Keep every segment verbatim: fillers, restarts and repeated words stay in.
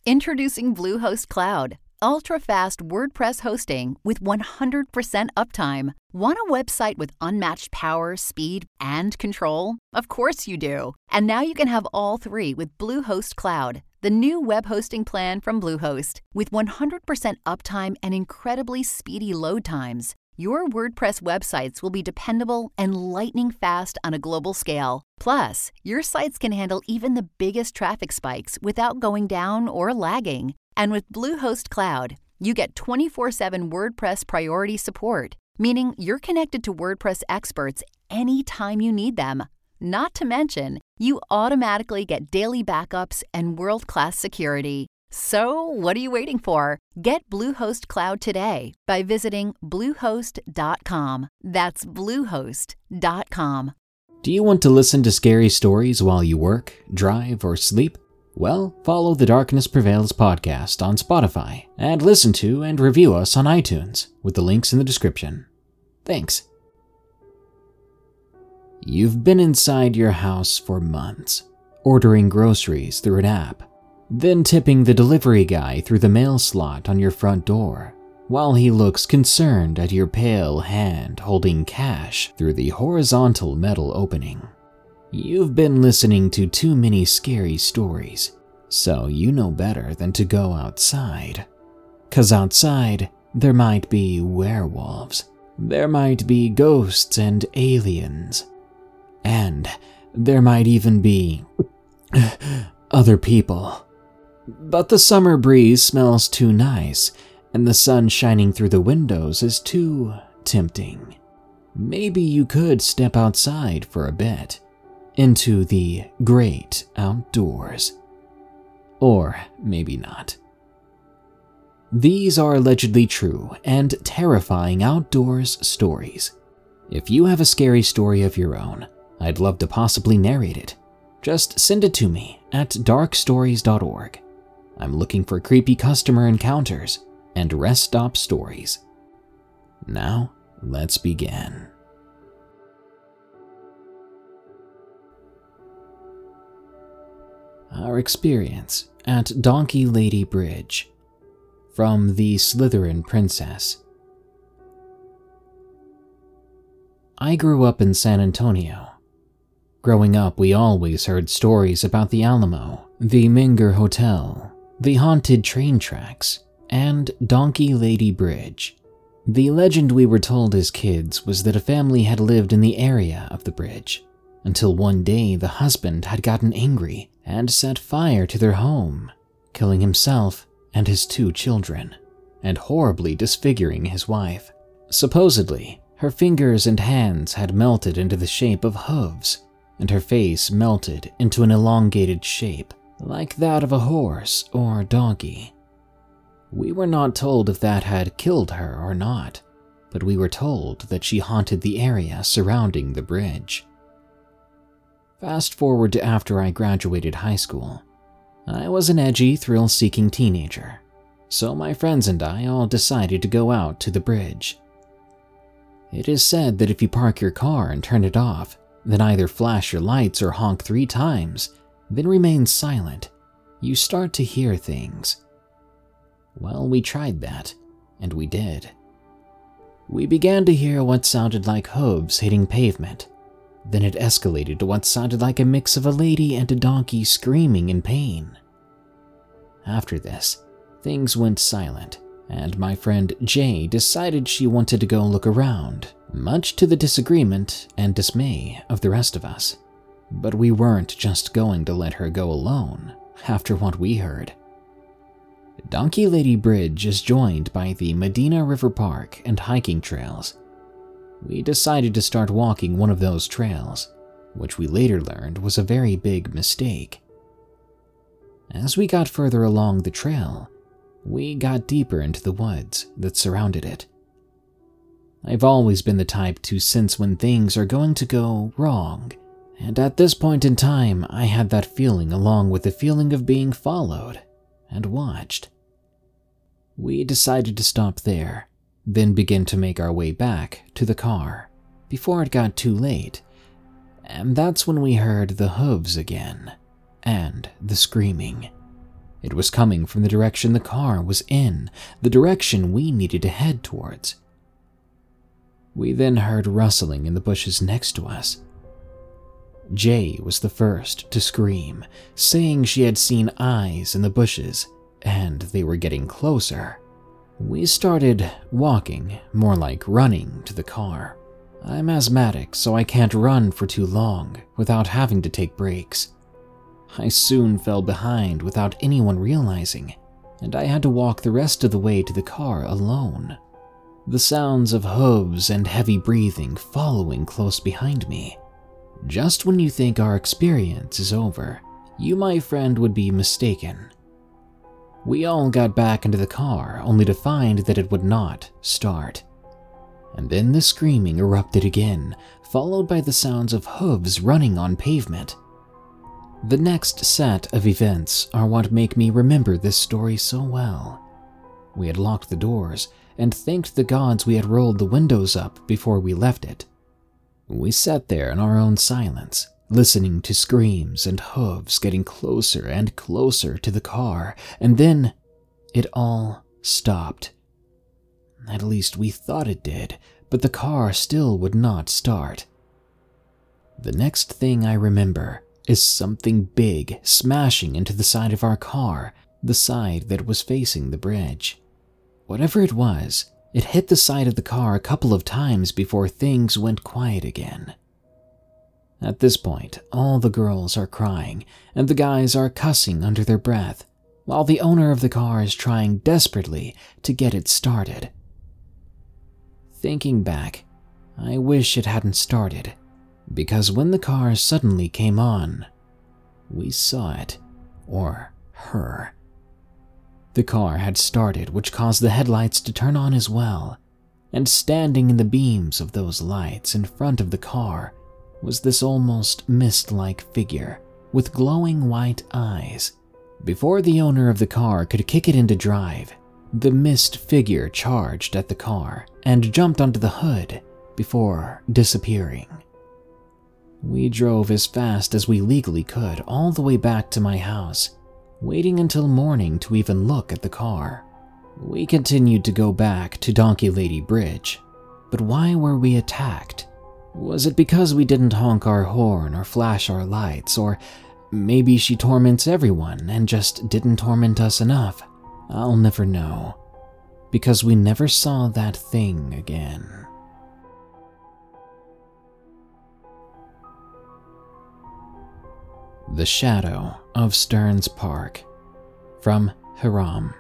Introducing Bluehost Cloud, ultra-fast WordPress hosting with one hundred percent uptime. Want a website with unmatched power, speed, and control? Of course you do. And now you can have all three with Bluehost Cloud, the new web hosting plan from Bluehost. With one hundred percent uptime and incredibly speedy load times, your WordPress websites will be dependable and lightning fast on a global scale. Plus, your sites can handle even the biggest traffic spikes without going down or lagging. And with Bluehost Cloud, you get twenty-four seven WordPress priority support, meaning you're connected to WordPress experts anytime you need them. Not to mention, you automatically get daily backups and world-class security. So, what are you waiting for? Get Bluehost Cloud today by visiting bluehost dot com. That's bluehost dot com. Do you want to listen to scary stories while you work, drive, or sleep? Well, follow the Darkness Prevails podcast on Spotify and listen to and review us on iTunes with the links in the description. Thanks. You've been inside your house for months, ordering groceries through an app, then tipping the delivery guy through the mail slot on your front door, while he looks concerned at your pale hand holding cash through the horizontal metal opening. You've been listening to too many scary stories, so you know better than to go outside. 'Cause outside, there might be werewolves, there might be ghosts and aliens, and there might even be other people. But the summer breeze smells too nice, and the sun shining through the windows is too tempting. Maybe you could step outside for a bit, into the great outdoors. Or maybe not. These are allegedly true and terrifying outdoors stories. If you have a scary story of your own, I'd love to possibly narrate it. Just send it to me at dark stories dot org. I'm looking for creepy customer encounters and rest stop stories. Now, let's begin. Our experience at Donkey Lady Bridge, from the Slytherin Princess. I grew up in San Antonio. Growing up, we always heard stories about the Alamo, the Menger Hotel, the haunted train tracks, and Donkey Lady Bridge. The legend we were told as kids was that a family had lived in the area of the bridge, until one day the husband had gotten angry and set fire to their home, killing himself and his two children, and horribly disfiguring his wife. Supposedly, her fingers and hands had melted into the shape of hooves, and her face melted into an elongated shape, like that of a horse or donkey. We were not told if that had killed her or not, but we were told that she haunted the area surrounding the bridge. Fast forward to after I graduated high school. I was an edgy, thrill-seeking teenager, so my friends and I all decided to go out to the bridge. It is said that if you park your car and turn it off, then either flash your lights or honk three times, then remain silent, you start to hear things. Well, we tried that, and we did. We began to hear what sounded like hooves hitting pavement. Then it escalated to what sounded like a mix of a lady and a donkey screaming in pain. After this, things went silent, and my friend Jay decided she wanted to go look around, much to the disagreement and dismay of the rest of us. But we weren't just going to let her go alone, after what we heard. Donkey Lady Bridge is joined by the Medina River Park and hiking trails. We decided to start walking one of those trails, which we later learned was a very big mistake. As we got further along the trail, we got deeper into the woods that surrounded it. I've always been the type to sense when things are going to go wrong, and at this point in time, I had that feeling along with the feeling of being followed and watched. We decided to stop there, then begin to make our way back to the car before it got too late, and that's when we heard the hooves again and the screaming. It was coming from the direction the car was in, the direction we needed to head towards. We then heard rustling in the bushes next to us. Jay was the first to scream, saying she had seen eyes in the bushes, and they were getting closer. We started walking, more like running, to the car. I'm asthmatic, so I can't run for too long without having to take breaks. I soon fell behind without anyone realizing, and I had to walk the rest of the way to the car alone. The sounds of hooves and heavy breathing following close behind me. Just when you think our experience is over, you, my friend, would be mistaken. We all got back into the car only to find that it would not start. And then the screaming erupted again, followed by the sounds of hooves running on pavement. The next set of events are what make me remember this story so well. We had locked the doors and thanked the gods we had rolled the windows up before we left it. We sat there in our own silence, listening to screams and hooves getting closer and closer to the car, and then it all stopped. At least we thought it did, but the car still would not start. The next thing I remember is something big smashing into the side of our car, the side that was facing the bridge. Whatever it was, it hit the side of the car a couple of times before things went quiet again. At this point, all the girls are crying, and the guys are cussing under their breath, while the owner of the car is trying desperately to get it started. Thinking back, I wish it hadn't started, because when the car suddenly came on, we saw it, or her. The car had started, which caused the headlights to turn on as well, and standing in the beams of those lights in front of the car was this almost mist-like figure with glowing white eyes. Before the owner of the car could kick it into drive, the mist figure charged at the car and jumped onto the hood before disappearing. We drove as fast as we legally could all the way back to my house, waiting until morning to even look at the car. We continued to go back to Donkey Lady Bridge, but why were we attacked? Was it because we didn't honk our horn or flash our lights, or maybe she torments everyone and just didn't torment us enough? I'll never know, because we never saw that thing again. The Shadow of Stearns Park, from Hiram.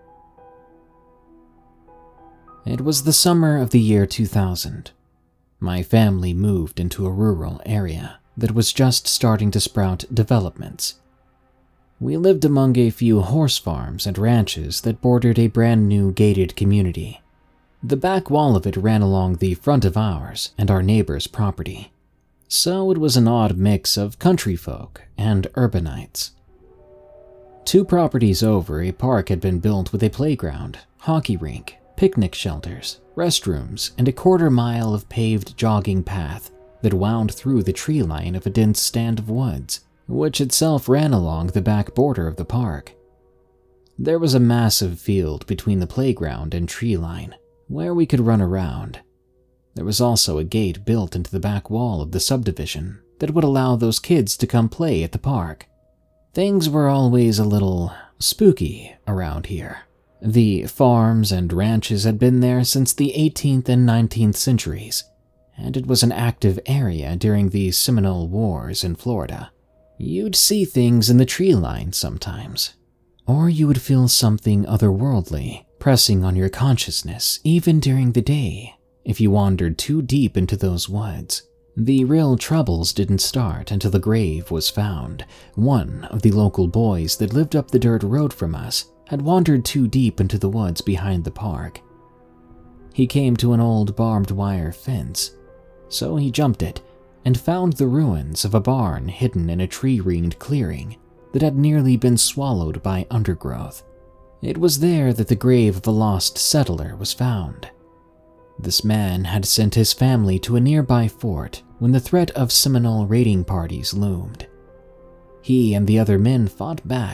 It was the summer of the year two thousand. My family moved into a rural area that was just starting to sprout developments. We lived among a few horse farms and ranches that bordered a brand new gated community. The back wall of it ran along the front of ours and our neighbor's property. So it was an odd mix of country folk and urbanites. Two properties over, a park had been built with a playground, hockey rink, picnic shelters, restrooms, and a quarter mile of paved jogging path that wound through the tree line of a dense stand of woods, which itself ran along the back border of the park. There was a massive field between the playground and tree line, where we could run around. There was also a gate built into the back wall of the subdivision that would allow those kids to come play at the park. Things were always a little spooky around here. The farms and ranches had been there since the eighteenth and nineteenth centuries, and it was an active area during the Seminole Wars in Florida. You'd see things in the tree line sometimes, or you would feel something otherworldly pressing on your consciousness even during the day if you wandered too deep into those woods. The real troubles didn't start until the grave was found. One of the local boys that lived up the dirt road from us had wandered too deep into the woods behind the park. He came to an old barbed wire fence, so he jumped it and found the ruins of a barn hidden in a tree-ringed clearing that had nearly been swallowed by undergrowth. It was there that the grave of a lost settler was found. This man had sent his family to a nearby fort when the threat of Seminole raiding parties loomed. He and the other men fought back,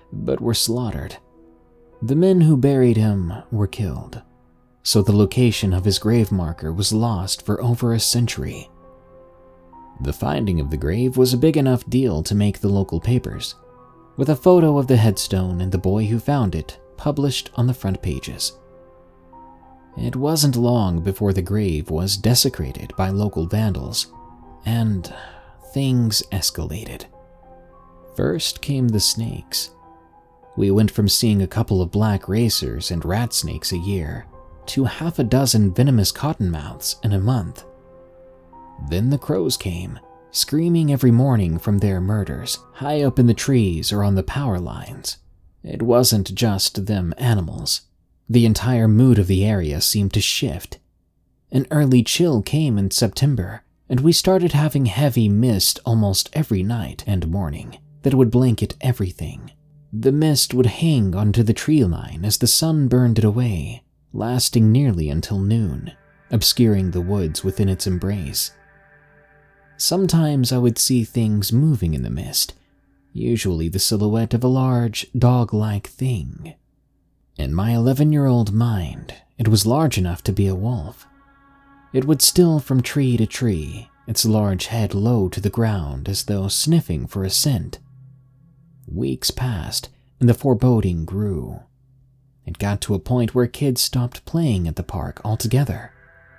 but were slaughtered. The men who buried him were killed, so the location of his grave marker was lost for over a century. The finding of the grave was a big enough deal to make the local papers, with a photo of the headstone and the boy who found it published on the front pages. It wasn't long before the grave was desecrated by local vandals, and things escalated. First came the snakes. We went from seeing a couple of black racers and rat snakes a year to half a dozen venomous cottonmouths in a month. Then the crows came, screaming every morning from their murders, high up in the trees or on the power lines. It wasn't just them animals. The entire mood of the area seemed to shift. An early chill came in September, and we started having heavy mist almost every night and morning that would blanket everything. The mist would hang onto the tree line as the sun burned it away, lasting nearly until noon, obscuring the woods within its embrace. Sometimes I would see things moving in the mist, usually the silhouette of a large, dog-like thing. In my eleven-year-old mind, it was large enough to be a wolf. It would still from tree to tree, its large head low to the ground as though sniffing for a scent. Weeks passed, and the foreboding grew. It got to a point where kids stopped playing at the park altogether.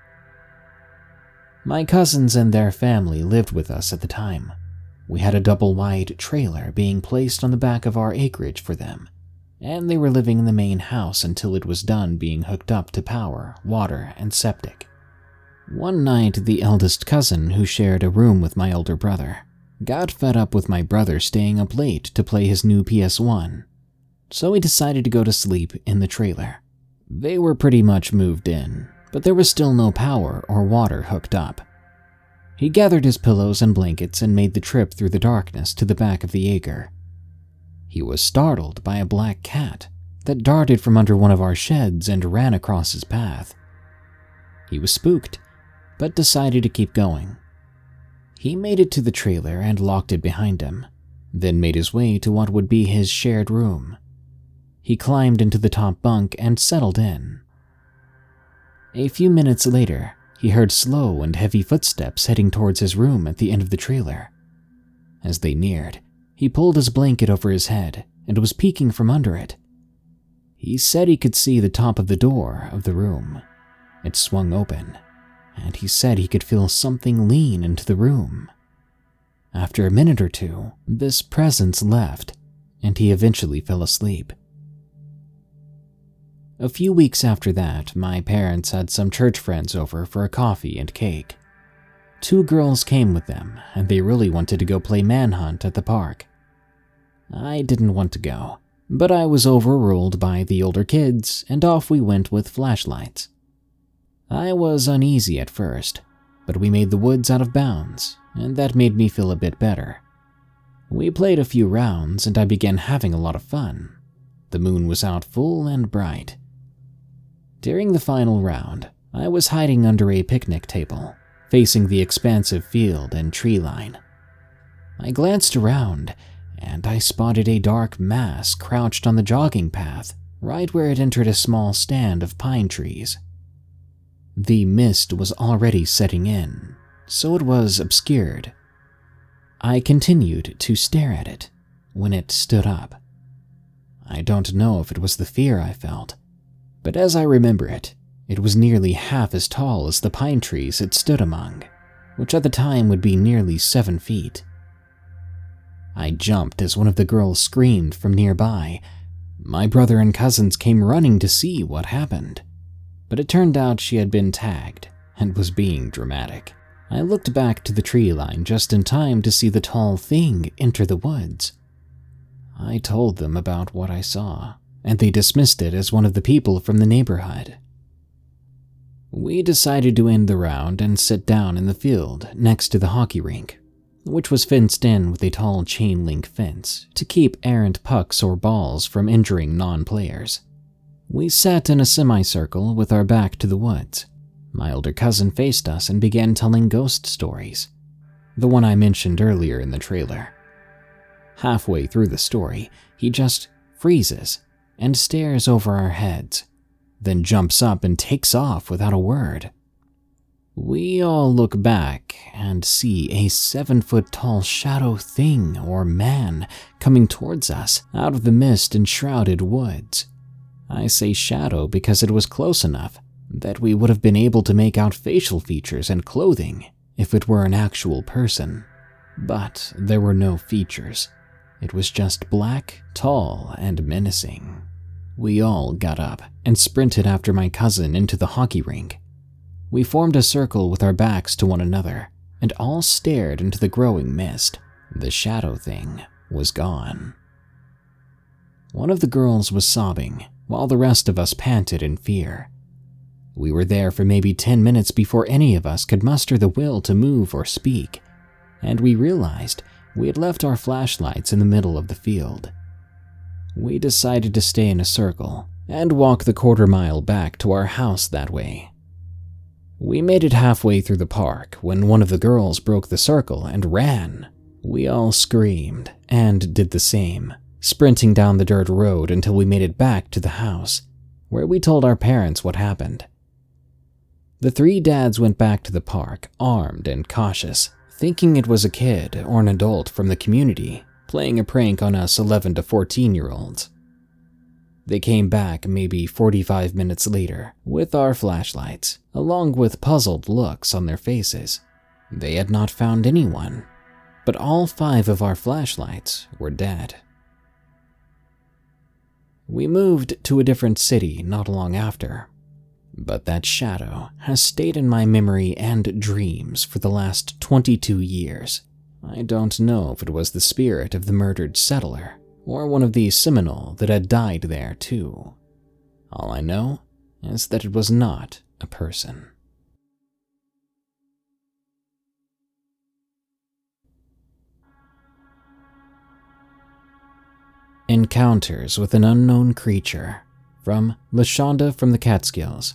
My cousins and their family lived with us at the time. We had a double-wide trailer being placed on the back of our acreage for them, and they were living in the main house until it was done being hooked up to power, water, and septic. One night, the eldest cousin, who shared a room with my older brother, got fed up with my brother staying up late to play his new P S one, so he decided to go to sleep in the trailer. They were pretty much moved in, but there was still no power or water hooked up. He gathered his pillows and blankets and made the trip through the darkness to the back of the acre. He was startled by a black cat that darted from under one of our sheds and ran across his path. He was spooked, but decided to keep going. He made it to the trailer and locked it behind him, then made his way to what would be his shared room. He climbed into the top bunk and settled in. A few minutes later, he heard slow and heavy footsteps heading towards his room at the end of the trailer. As they neared, he pulled his blanket over his head and was peeking from under it. He said he could see the top of the door of the room. It swung open, and he said he could feel something lean into the room. After a minute or two, this presence left, and he eventually fell asleep. A few weeks after that, my parents had some church friends over for a coffee and cake. Two girls came with them, and they really wanted to go play manhunt at the park. I didn't want to go, but I was overruled by the older kids, and off we went with flashlights. I was uneasy at first, but we made the woods out of bounds, and that made me feel a bit better. We played a few rounds, and I began having a lot of fun. The moon was out full and bright. During the final round, I was hiding under a picnic table, facing the expansive field and tree line. I glanced around, and I spotted a dark mass crouched on the jogging path, right where it entered a small stand of pine trees. The mist was already setting in, so it was obscured. I continued to stare at it when it stood up. I don't know if it was the fear I felt, but as I remember it, it was nearly half as tall as the pine trees it stood among, which at the time would be nearly seven feet. I jumped as one of the girls screamed from nearby. My brother and cousins came running to see what happened, but it turned out she had been tagged and was being dramatic. I looked back to the tree line just in time to see the tall thing enter the woods. I told them about what I saw, and they dismissed it as one of the people from the neighborhood. We decided to end the round and sit down in the field next to the hockey rink, which was fenced in with a tall chain-link fence to keep errant pucks or balls from injuring non-players. We sat in a semicircle with our back to the woods. My older cousin faced us and began telling ghost stories, the one I mentioned earlier in the trailer. Halfway through the story, he just freezes, and stares over our heads, then jumps up and takes off without a word. We all look back and see a seven-foot-tall shadow thing or man coming towards us out of the mist-enshrouded woods. I say shadow because it was close enough that we would have been able to make out facial features and clothing if it were an actual person. But there were no features. It was just black, tall, and menacing. We all got up and sprinted after my cousin into the hockey rink. We formed a circle with our backs to one another and all stared into the growing mist. The shadow thing was gone. One of the girls was sobbing while the rest of us panted in fear. We were there for maybe ten minutes before any of us could muster the will to move or speak, and we realized we had left our flashlights in the middle of the field. We decided to stay in a circle and walk the quarter mile back to our house that way. We made it halfway through the park when one of the girls broke the circle and ran. We all screamed and did the same, sprinting down the dirt road until we made it back to the house, where we told our parents what happened. The three dads went back to the park, armed and cautious, thinking it was a kid or an adult from the community playing a prank on us eleven to fourteen-year-olds. They came back maybe forty-five minutes later with our flashlights, along with puzzled looks on their faces. They had not found anyone, but all five of our flashlights were dead. We moved to a different city not long after, but that shadow has stayed in my memory and dreams for the last twenty-two years. I don't know if it was the spirit of the murdered settler or one of the Seminole that had died there too. All I know is that it was not a person. Encounters with an Unknown Creature, from LaShonda from the Catskills.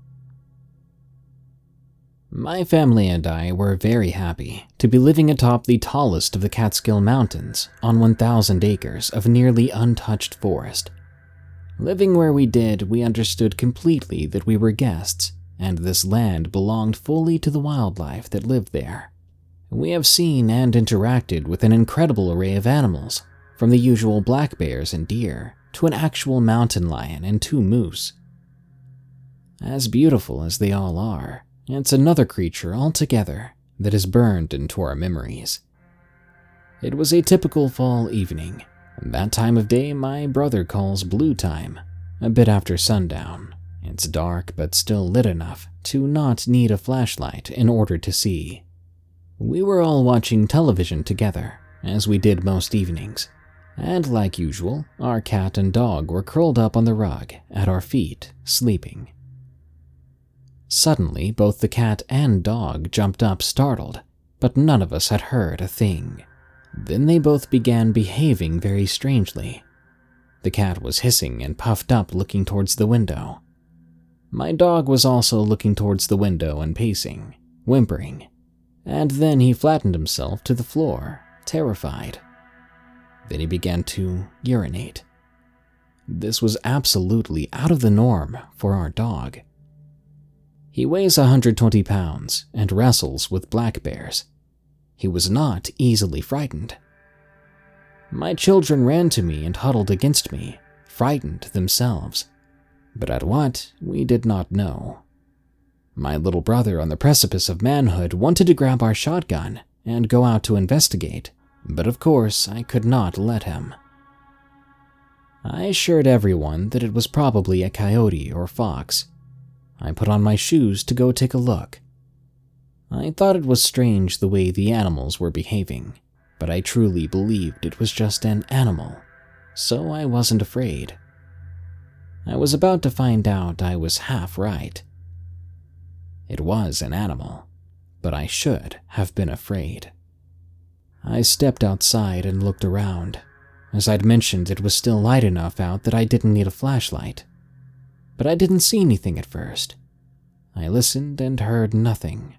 My family and I were very happy to be living atop the tallest of the Catskill Mountains on one thousand acres of nearly untouched forest. Living where we did, we understood completely that we were guests, and this land belonged fully to the wildlife that lived there. We have seen and interacted with an incredible array of animals, from the usual black bears and deer to an actual mountain lion and two moose. As beautiful as they all are, it's another creature altogether that is burned into our memories. It was a typical fall evening, and that time of day my brother calls blue time, a bit after sundown. It's dark but still lit enough to not need a flashlight in order to see. We were all watching television together, as we did most evenings, and like usual, our cat and dog were curled up on the rug at our feet, sleeping. Suddenly, both the cat and dog jumped up startled, but none of us had heard a thing. Then they both began behaving very strangely. The cat was hissing and puffed up, looking towards the window. My dog was also looking towards the window and pacing, whimpering, and then he flattened himself to the floor, terrified. Then he began to urinate. This was absolutely out of the norm for our dog. He weighs one hundred twenty pounds and wrestles with black bears. He was not easily frightened. My children ran to me and huddled against me, frightened themselves, but at what, we did not know. My little brother, on the precipice of manhood, wanted to grab our shotgun and go out to investigate, but of course I could not let him. I assured everyone that it was probably a coyote or fox. I put on my shoes to go take a look. I thought it was strange the way the animals were behaving, but I truly believed it was just an animal, so I wasn't afraid. I was about to find out I was half right. It was an animal, but I should have been afraid. I stepped outside and looked around. As I'd mentioned, it was still light enough out that I didn't need a flashlight. But I didn't see anything at first. I listened and heard nothing.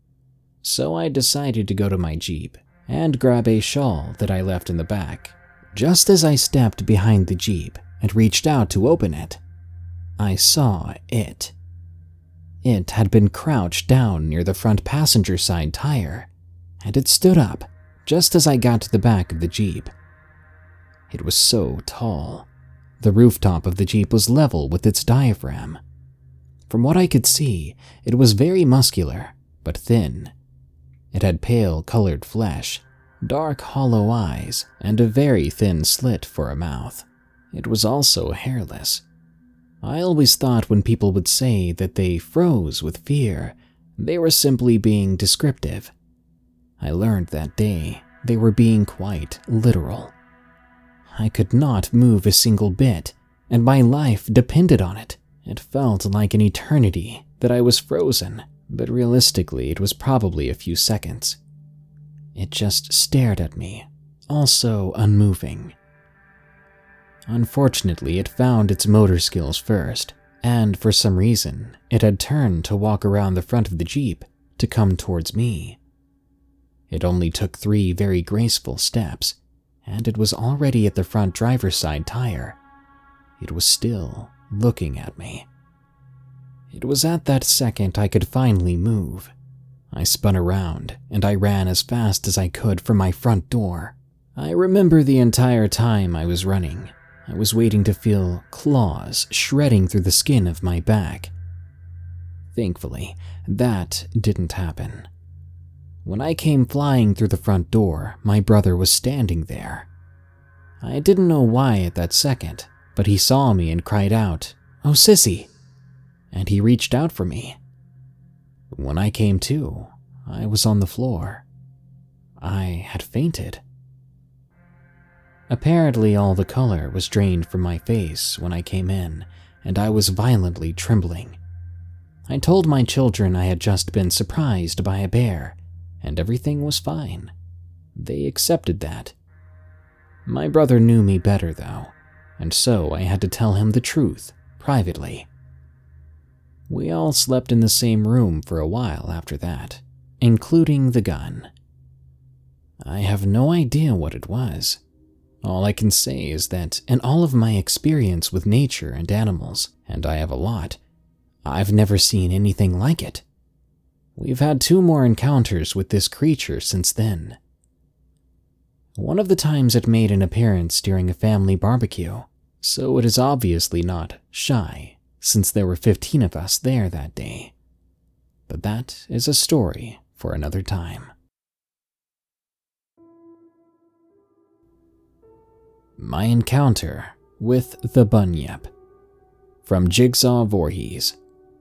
So I decided to go to my Jeep and grab a shawl that I left in the back, Just as I stepped behind the Jeep and reached out to open it, I saw it. It had been crouched down near the front passenger side tire, and it stood up just as I got to the back of the Jeep. It was so tall. The rooftop of the Jeep was level with its diaphragm. From what I could see, it was very muscular, but thin. It had pale-colored flesh, dark hollow eyes, and a very thin slit for a mouth. It was also hairless. I always thought when people would say that they froze with fear, they were simply being descriptive. I learned that day they were being quite literal. I could not move a single bit, and my life depended on it. It felt like an eternity that I was frozen, but realistically it was probably a few seconds. It just stared at me, also unmoving. Unfortunately, it found its motor skills first, and for some reason, it had turned to walk around the front of the Jeep to come towards me. It only took three very graceful steps, and it was already at the front driver's side tire. It was still looking at me. It was at that second I could finally move. I spun around, and I ran as fast as I could for my front door. I remember the entire time I was running, I was waiting to feel claws shredding through the skin of my back. Thankfully, that didn't happen. When I came flying through the front door, my brother was standing there. I didn't know why at that second, but he saw me and cried out, "Oh, sissy!" And he reached out for me. When I came to, I was on the floor. I had fainted. Apparently, all the color was drained from my face when I came in, and I was violently trembling. I told my children I had just been surprised by a bear, and everything was fine. They accepted that. My brother knew me better, though, and so I had to tell him the truth, privately. We all slept in the same room for a while after that, including the gun. I have no idea what it was. All I can say is that in all of my experience with nature and animals, and I have a lot, I've never seen anything like it. We've had two more encounters with this creature since then. One of the times it made an appearance during a family barbecue, so it is obviously not shy, since there were fifteen of us there that day. But that is a story for another time. My encounter with the Bunyip, from Jigsaw Voorhees.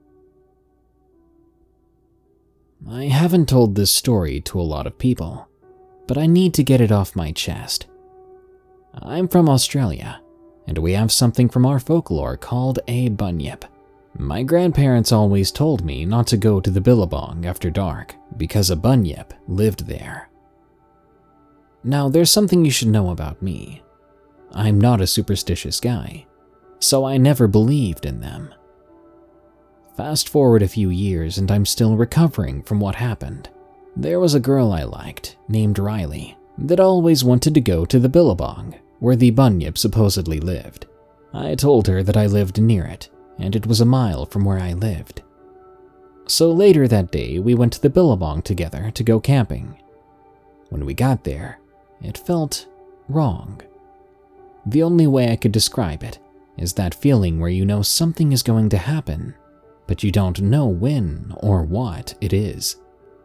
I haven't told this story to a lot of people, but I need to get it off my chest. I'm from Australia, and we have something from our folklore called a bunyip. My grandparents always told me not to go to the Billabong after dark because a bunyip lived there. Now, there's something you should know about me. I'm not a superstitious guy, so I never believed in them. Fast forward a few years and I'm still recovering from what happened. There was a girl I liked, named Riley, that always wanted to go to the Billabong, where the bunyip supposedly lived. I told her that I lived near it, and it was a mile from where I lived. So later that day, we went to the Billabong together to go camping. When we got there, it felt wrong. The only way I could describe it is that feeling where you know something is going to happen, but you don't know when or what it is.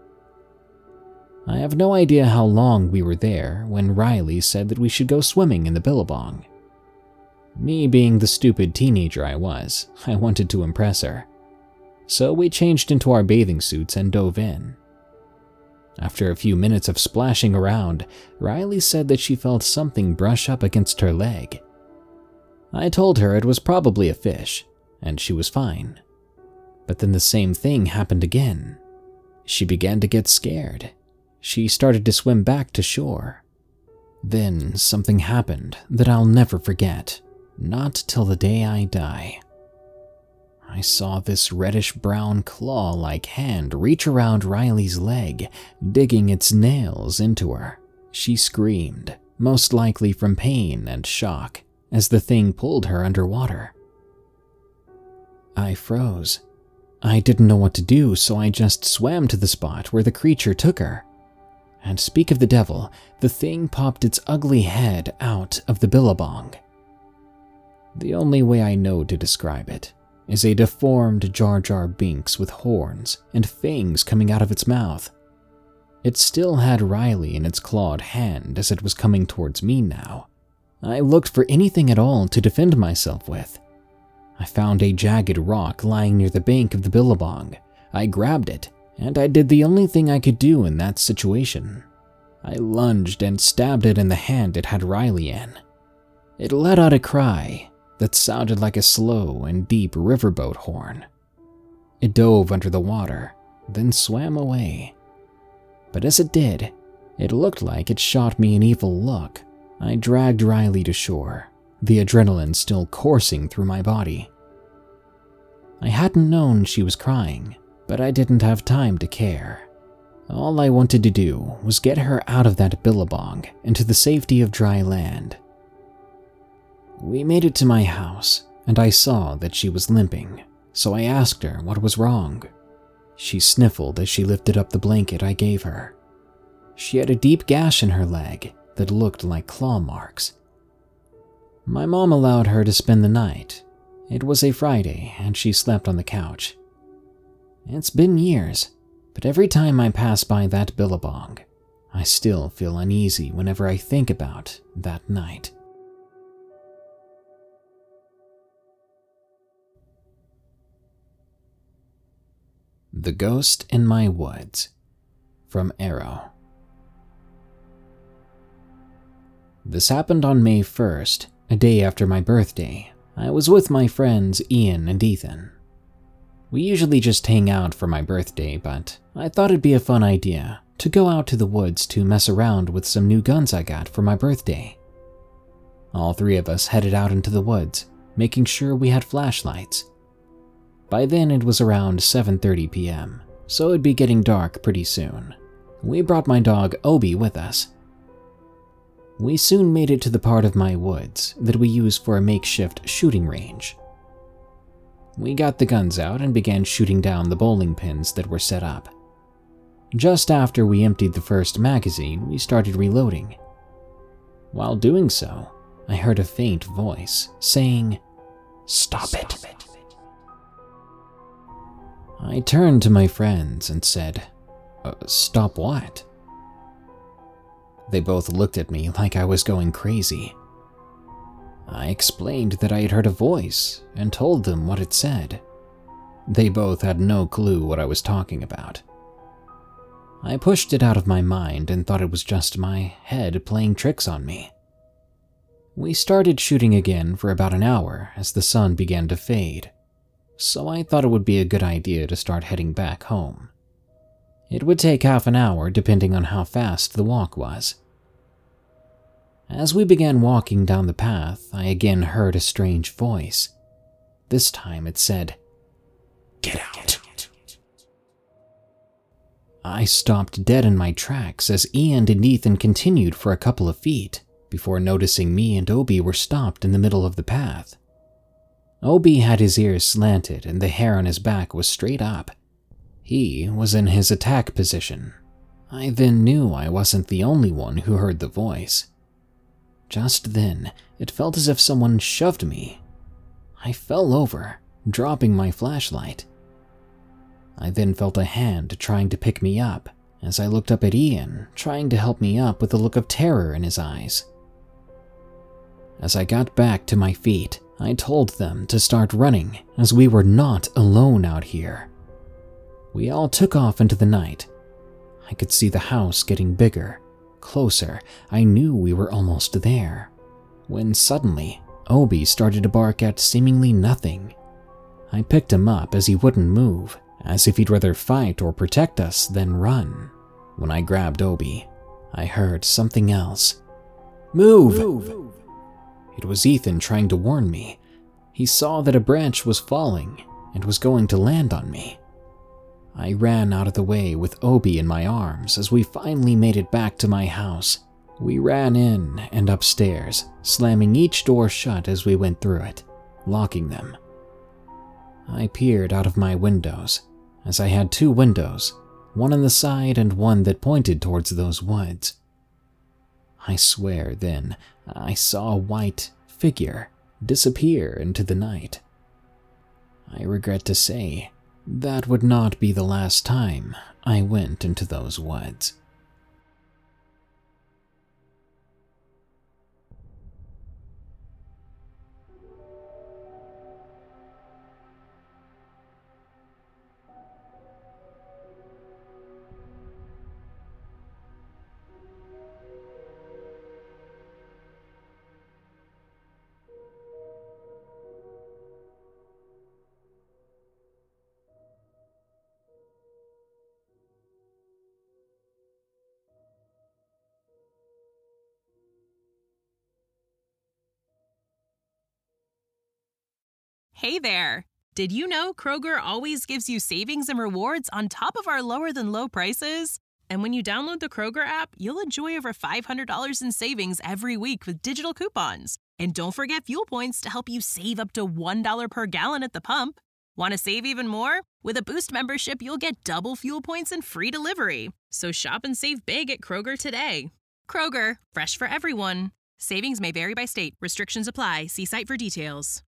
I have no idea how long we were there when Riley said that we should go swimming in the Billabong. Me being the stupid teenager I was, I wanted to impress her. So we changed into our bathing suits and dove in. After a few minutes of splashing around, Riley said that she felt something brush up against her leg. I told her it was probably a fish, and she was fine. But then the same thing happened again. She began to get scared. She started to swim back to shore. Then something happened that I'll never forget, not till the day I die. I saw this reddish-brown claw-like hand reach around Riley's leg, digging its nails into her. She screamed, most likely from pain and shock, as the thing pulled her underwater. I froze. I didn't know what to do, so I just swam to the spot where the creature took her. And speak of the devil, the thing popped its ugly head out of the billabong. The only way I know to describe it is a deformed Jar Jar Binks with horns and fangs coming out of its mouth. It still had Riley in its clawed hand as it was coming towards me now. I looked for anything at all to defend myself with. I found a jagged rock lying near the bank of the billabong. I grabbed it, and I did the only thing I could do in that situation. I lunged and stabbed it in the hand it had Riley in. It let out a cry that sounded like a slow and deep riverboat horn. It dove under the water, then swam away. But as it did, it looked like it shot me an evil look. I dragged Riley to shore, the adrenaline still coursing through my body. I hadn't known she was crying, but I didn't have time to care. All I wanted to do was get her out of that billabong into the safety of dry land. We made it to my house, and I saw that she was limping, so I asked her what was wrong. She sniffled as she lifted up the blanket I gave her. She had a deep gash in her leg that looked like claw marks. My mom allowed her to spend the night. It was a Friday, and she slept on the couch. It's been years, but every time I pass by that billabong, I still feel uneasy whenever I think about that night. The Ghost in My Woods, from Arrow. This happened on May first, a day after my birthday. I was with my friends Ian and Ethan. We usually just hang out for my birthday, but I thought it'd be a fun idea to go out to the woods to mess around with some new guns I got for my birthday. All three of us headed out into the woods, making sure we had flashlights. By then it was around seven thirty p m, so it'd be getting dark pretty soon. We brought my dog Obi with us. We soon made it to the part of my woods that we use for a makeshift shooting range. We got the guns out and began shooting down the bowling pins that were set up. Just after we emptied the first magazine, we started reloading. While doing so, I heard a faint voice saying, "Stop, Stop it. it." I turned to my friends and said, uh, "Stop what?" They both looked at me like I was going crazy. I explained that I had heard a voice and told them what it said. They both had no clue what I was talking about. I pushed it out of my mind and thought it was just my head playing tricks on me. We started shooting again for about an hour as the sun began to fade, so I thought it would be a good idea to start heading back home. It would take half an hour depending on how fast the walk was. As we began walking down the path, I again heard a strange voice. This time it said, "Get out." I stopped dead in my tracks as Ian and Ethan continued for a couple of feet before noticing me and Obi were stopped in the middle of the path. Obi had his ears slanted and the hair on his back was straight up. He was in his attack position. I then knew I wasn't the only one who heard the voice. Just then, it felt as if someone shoved me. I fell over, dropping my flashlight. I then felt a hand trying to pick me up as I looked up at Ian, trying to help me up with a look of terror in his eyes. As I got back to my feet, I told them to start running as we were not alone out here. We all took off into the night. I could see the house getting bigger, closer. I knew we were almost there, when suddenly Obi started to bark at seemingly nothing. I picked him up as he wouldn't move, as if he'd rather fight or protect us than run. When I grabbed Obi, I heard something else. "Move!" Move. It was Ethan trying to warn me. He saw that a branch was falling and was going to land on me. I ran out of the way with Obi in my arms as we finally made it back to my house. We ran in and upstairs, slamming each door shut as we went through it, locking them. I peered out of my windows, as I had two windows, one on the side and one that pointed towards those woods. I swear then I saw a white figure disappear into the night. I regret to say that would not be the last time I went into those woods. Hey there! Did you know Kroger always gives you savings and rewards on top of our lower-than-low prices? And when you download the Kroger app, you'll enjoy over five hundred dollars in savings every week with digital coupons. And don't forget fuel points to help you save up to one dollar per gallon at the pump. Want to save even more? With a Boost membership, you'll get double fuel points and free delivery. So shop and save big at Kroger today. Kroger, fresh for everyone. Savings may vary by state. Restrictions apply. See site for details.